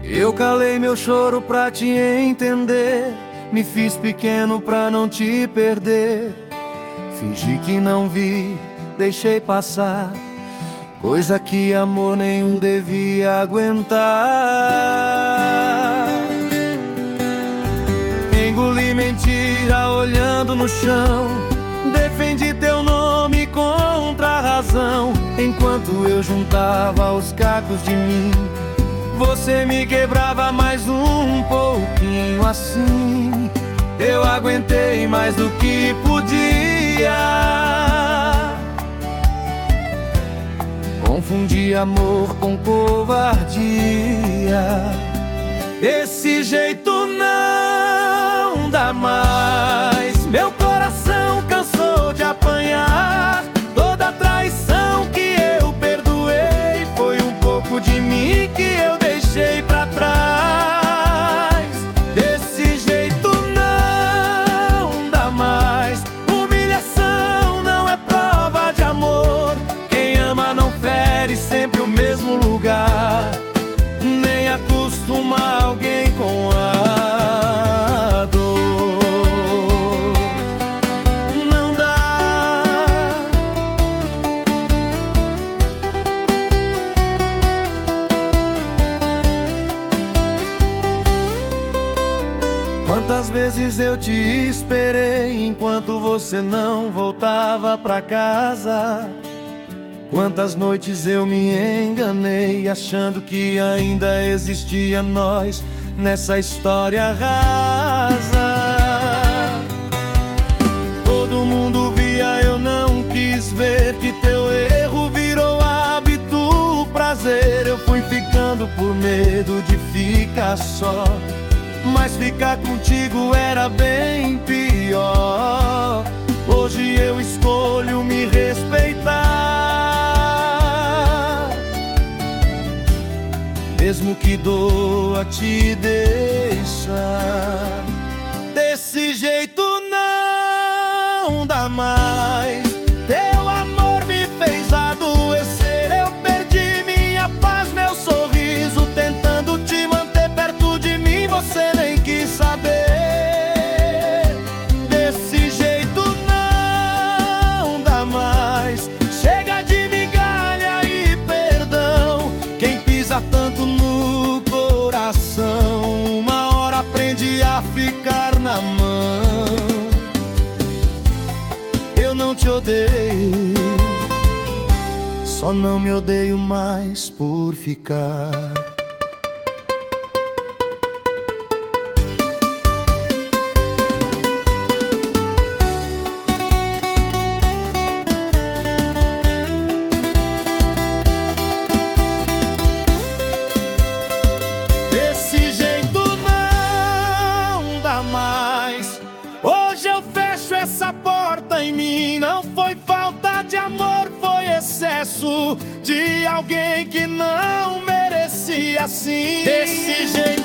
Eu calei meu choro pra te entender, me fiz pequeno pra não te perder. Fingi que não vi, deixei passar, coisa que amor nenhum devia aguentar. Engoli mentira olhando no chão, defendi teu nome contra a razão. Enquanto eu juntava os cacos de mim, você me quebrava mais um pouquinho. Assim eu aguentei mais do que podia. Confundi amor com covardia. Desse jeito não dá mais. Meu coração cansou de apanhar. Toda traição que eu perdoei foi um pouco de mim que eu deixei pra trás. Desse jeito não dá mais. Humilhação não é prova de amor. Quem ama não fere sempre o mesmo lugar, nem acostuma alguém com a dor. Não dá. Quantas vezes eu te esperei enquanto você não voltava pra casa? Quantas noites eu me enganei achando que ainda existia nós nessa história rasa. Todo mundo via, eu não quis ver que teu erro virou hábito, prazer. Eu fui ficando por medo de ficar só, mas ficar contigo era bem pior. Hoje eu escolho me respeitar, mesmo que doa te deixar. Desse jeito não dá mais. Teu amor me fez adoecer. Eu perdi minha paz, meu sorriso, tentando te manter perto de mim. Você nem quis saber. Desse jeito não dá mais. Chega de migalha e perdão. Quem pisa tanto no coração, uma hora aprende a ficar na mão. Eu não te odeio, só não me odeio mais por ficar. Hoje eu fecho essa porta em mim. Não foi falta de amor, foi excesso de alguém que não merecia assim. Desse jeito